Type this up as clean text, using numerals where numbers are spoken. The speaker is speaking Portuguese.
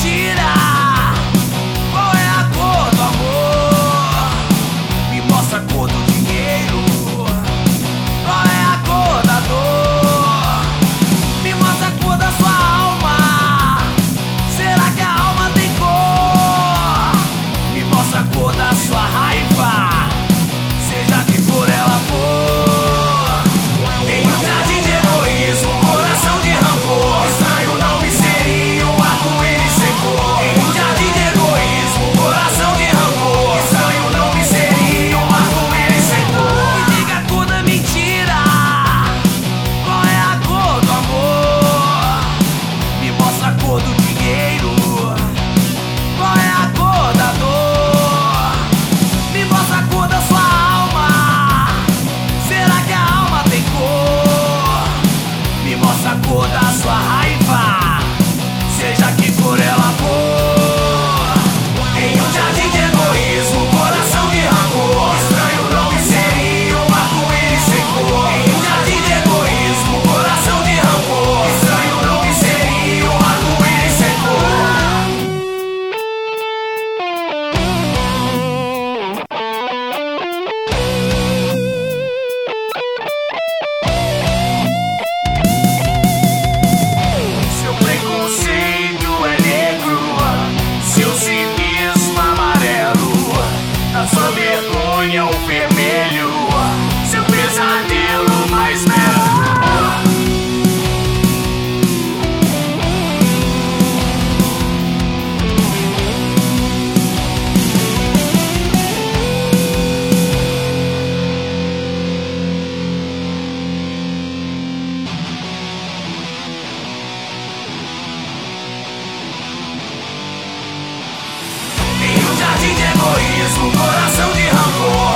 mentira. Qual é a cor do amor? Me mostra a cor do dinheiro. Qual é a cor da dor? Me mostra a cor da sua alma. Será que a alma tem cor? Me mostra a cor da sua raiva, seja que for ela for. Em um jardim de egoísmo, coração de rancor, estranho não me seria um arco-íris sem cor. Em um jardim de egoísmo, coração de rancor, estranho não me seria um arco-íris sem cor. Me diga a cor da mentira. Qual é a cor do amor? Me mostra a cor do dinheiro. Qual é a cor da dor? Me mostra a cor da sua alma. Será que a alma tem cor? Me mostra a cor da sua raiva, seja que for ela for. Em um jardim de egoísmo, coração de rancor, estranho não me seria um arco-íris sem cor. Em um jardim de egoísmo, coração de rancor, estranho não me seria um arco-íris sem cor. Seu preconceito é negro, seu cinismo amarelo, a sua vergonha o vermelho, seu pesadelo mais belo. Em um jardim de egoísmo, coração de rancor,